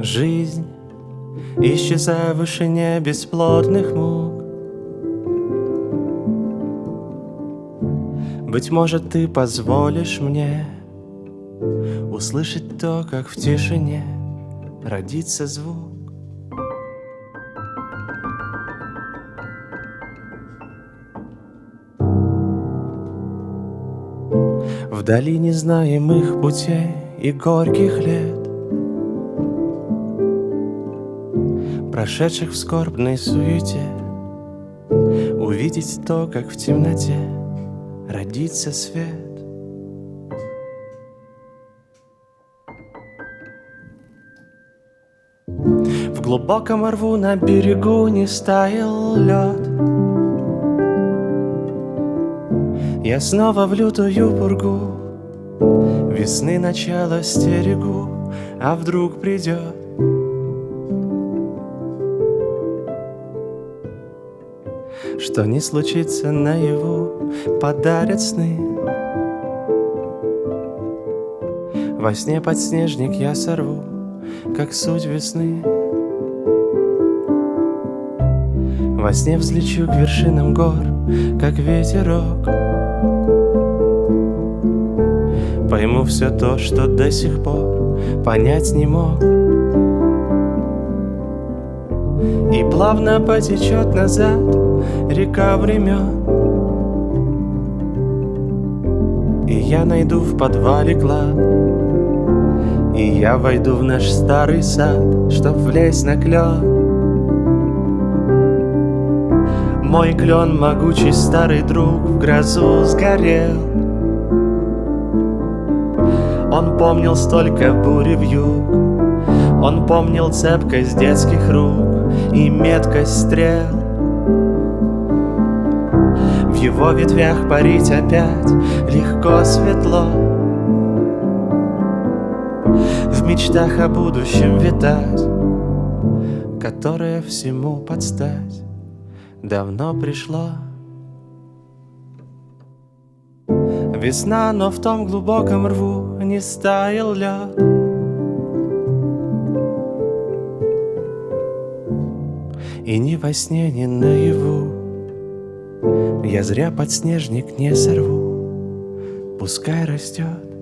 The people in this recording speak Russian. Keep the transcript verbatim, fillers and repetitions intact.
Жизнь, исчезая в вышине бесплодных мук. Быть может, ты позволишь мне услышать то, как в тишине родится звук. Вдали незнаемых путей и горьких лет, прошедших в скорбной суете, увидеть то, как в темноте родится свет. В глубоком рву на берегу не стаял лед. Я снова в лютую пургу весны начало стерегу, а вдруг придет. Что не случится наяву, подарят сны. Во сне подснежник я сорву, как суть весны. Во сне взлечу к вершинам гор, как ветерок. Пойму все то, что до сих пор понять не мог. И плавно потечет назад река времен. И я найду в подвале клад, и я войду в наш старый сад, чтоб влезть на клен. Мой клен, могучий старый друг, в грозу сгорел. Он помнил столько бури вьюг, он помнил цепкость детских рук и меткость стрел. В его ветвях парить опять легко, светло, в мечтах о будущем витать, которое всему подстать давно пришло. Весна, но в том глубоком рву не стаял лед. И ни во сне, ни наяву я зря подснежник не сорву, пускай растет.